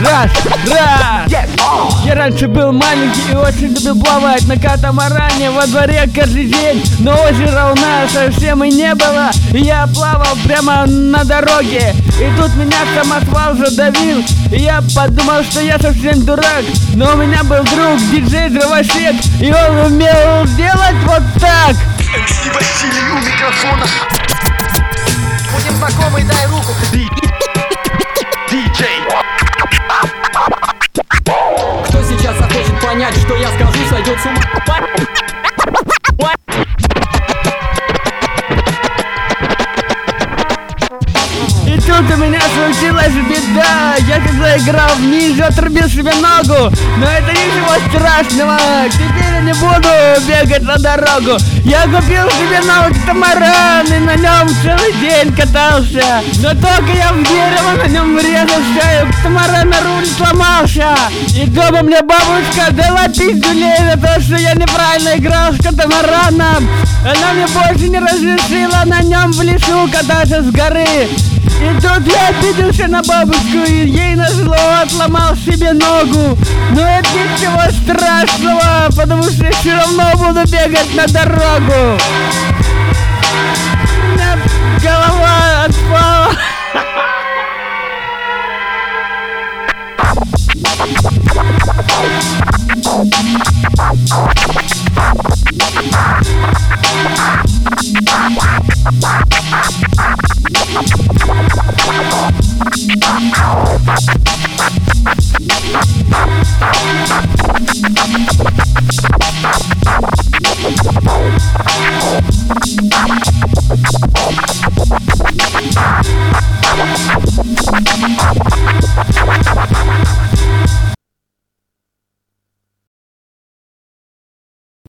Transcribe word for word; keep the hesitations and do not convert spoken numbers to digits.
Раз, раз. Я раньше был маленький и очень любил плавать на катамаране во дворе каждый день. Но озера у нас совсем и не было, и я плавал прямо на дороге. И тут меня самосвал задавил, и я подумал, что я совсем дурак. Но у меня был друг, диджей Дровосек, и он умел делать вот так. эм си Василий у микрофона. Будем знакомы, дай руку. Диджей. Кто сейчас захочет понять, что я скажу, сойдет с ума. И тут у меня случилась беда. Я когда играл в ниндзю, отрубил себе ногу. Но это ничего страшного, теперь я не буду бегать на дорогу. Я купил себе новый катамаран и на нем целый день катался. Но только я в дерево на нем врезался, и у катамарана руль сломался. И дома мне бабушка дала пиздюлей за то, что я неправильно играл с катамараном. Она мне больше не разрешила на нем в лесу кататься с горы. И тут я обиделся на бабушку, и ей назло отломал себе ногу. Но это ничего страшного, потому что я все равно буду бегать на дорогу. У меня голова отпала.